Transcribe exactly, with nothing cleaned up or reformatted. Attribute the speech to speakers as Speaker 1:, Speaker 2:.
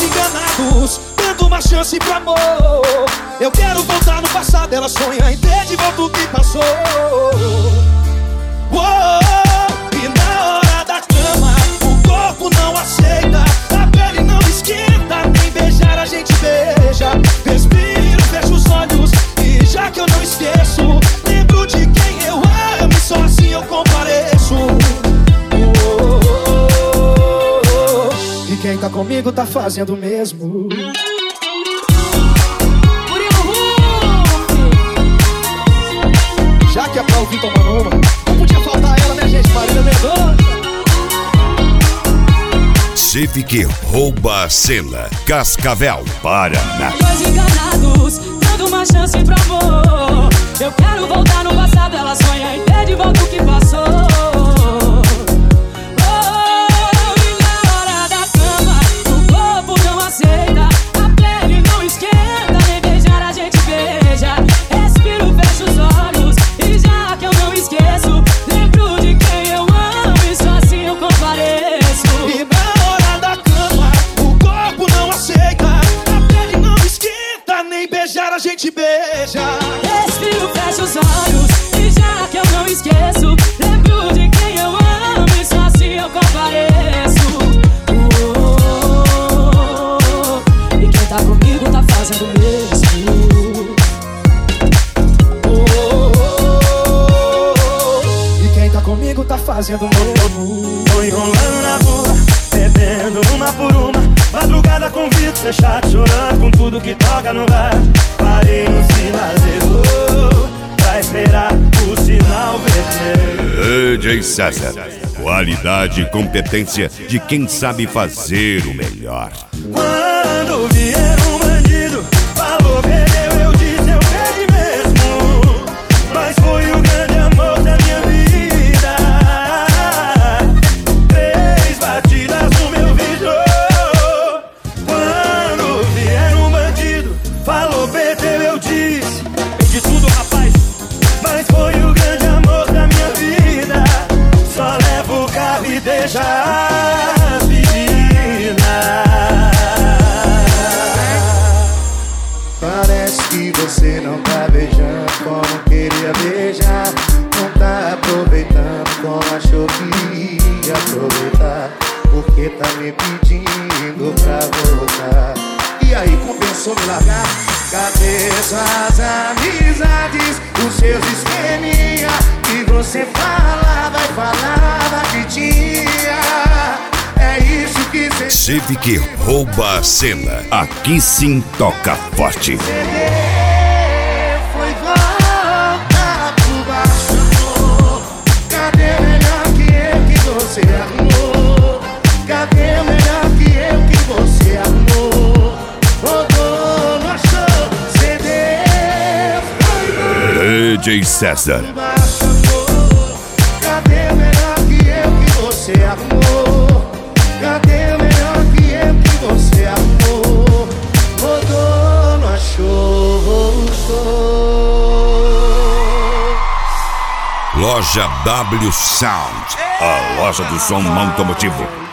Speaker 1: enganados, dando uma chance pro amor. Eu quero voltar no passado, ela sonha em ter de volta o que passou. Oh, e na hora da cama, o corpo não aceita, a pele não esquenta, nem beijar a gente beija. Respiro, fecho os olhos e já que eu não esqueço, lembro de quem eu amo e só assim eu compareço. Oh, oh, oh, oh. E quem tá comigo tá fazendo o mesmo. Já que é pra ouvir tomando uma, não podia faltar ela, né, gente? Marília Mendonça.
Speaker 2: Chefe que rouba a cena, Cascavel, Paraná.
Speaker 3: Dois enganados, dando uma chance pro amor. Eu quero voltar no passado, ela sonha em ter de volta o que passou. Oh, e na hora da cama, o corpo não aceita, a pele não esquenta, nem beijar a gente beija. Respiro, fecho os olhos e já que eu não esqueço, lembro de quem eu amo e só assim eu compareço.
Speaker 1: E na hora da cama, o corpo não aceita, a pele não esquenta, nem beijar a gente beija.
Speaker 3: Respiro, fecho os olhos e já que eu não esqueço, lembro de quem eu amo e só assim eu compareço. Oh, oh, oh, e quem tá comigo tá fazendo o mesmo.
Speaker 1: Oh, oh, oh, e quem tá comigo tá fazendo o mesmo.
Speaker 4: Tô enrolando na rua, bebendo uma por uma, madrugada com vidro fechado, chorando com tudo que toca no rádio. Parei no sinalizador pra esperar o sinal vermelho.
Speaker 2: D J César, qualidade e competência de quem sabe fazer o melhor.
Speaker 4: Quando vier um bandido, falou, perdeu, eu disse, eu perdi mesmo. Mas foi o grande amor da minha vida. Três batidas no meu vidro. Quando vier um bandido, falou, perdeu, eu disse, perdi tudo, rapaz. Mas foi o grande amor da minha vida. Só levo o carro e deixa as meninas.
Speaker 5: Parece que você não tá beijando como queria beijar, não tá aproveitando como achou que ia aproveitar, porque tá me pedindo pra voltar. E aí, compensou me largar? Cadê suas amizades, os seus esqueminha que você falava e falava que tinha? É isso que cê...
Speaker 2: Chefe que rouba a cena, aqui sim toca forte.
Speaker 5: Foi volta por baixo, amor. Cadê melhor que eu que você arrumou? Cadê melhor que eu que você arrumou? Rodou, não achou, cedeu.
Speaker 2: D J César.
Speaker 5: Baixo, amor. Cadê melhor que eu que você arrumou? Cadê melhor que eu que você arrumou? Rodou, não achou, voltou.
Speaker 2: Loja W Sound, a loja do som automotivo.